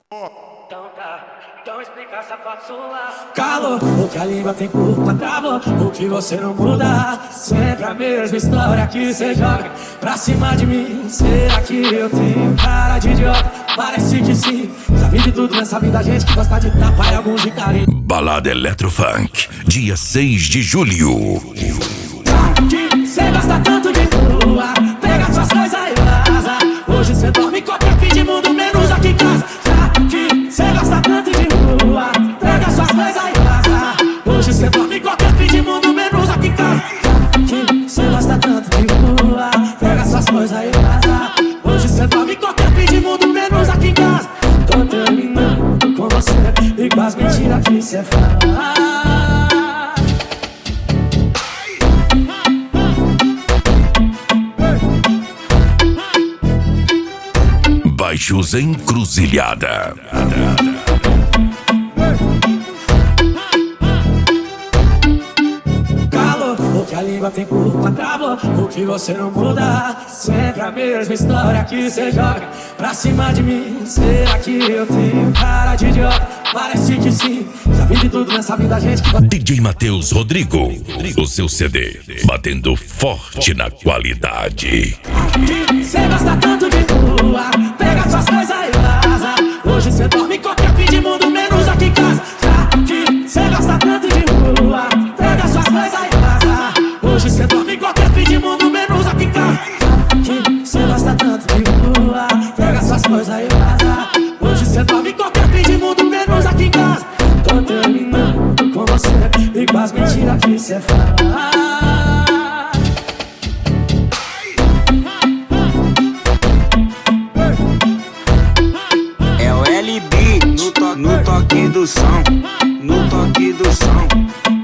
Então tá, então explica essa foto sua. Calor, o que a língua tem culpa, travou, o que você não muda. Sempre a mesma história que cê joga pra cima de mim. Será que eu tenho cara de idiota? Parece que sim. Já vi de tudo nessa vida, gente que gosta de tapar e alguns de carinho. Balada Eletrofunk, dia 6 de julho. Que cê gosta tanto de rua, pega suas coisas e vaza. Hoje cê dorme em qualquer fim de mundo, menos aqui em casa. Que cê gosta tanto de rua, pega suas coisas e vaza. Hoje cê dorme em qualquer fim de mundo, menos aqui em casa. Que cê gosta tanto de rua, pega suas coisas e vaza. Hoje cê dorme em qualquer fim de mundo, menos aqui em casa. Tô terminando com você e com as mentiras que cê fala. Baixos Encruzilhada. Calor, o que a língua tem culpa, travou, o que você não muda. Sempre a mesma história que cê joga pra cima de mim. Será que eu tenho cara de idiota? Parece que sim. Já vi de tudo nessa vida, gente que... DJ Matheus Rodrigo, o seu CD, batendo forte na qualidade. Cê gosta tanto de rua, pega suas coisas e vaza. Hoje cê dorme em qualquer fim de mundo, menos aqui em casa. Já que cê gosta tanto de rua, pega suas coisas e vaza. Hoje cê dorme em qualquer fim de mundo, menos aqui em casa. Que cê gosta tanto de rua, pega suas coisas e vaza. Hoje cê dorme em qualquer fim de mundo, menos aqui em casa. Tô terminando com você e com as mentiras que cê fala. É o LB no toque do som, no toque do som.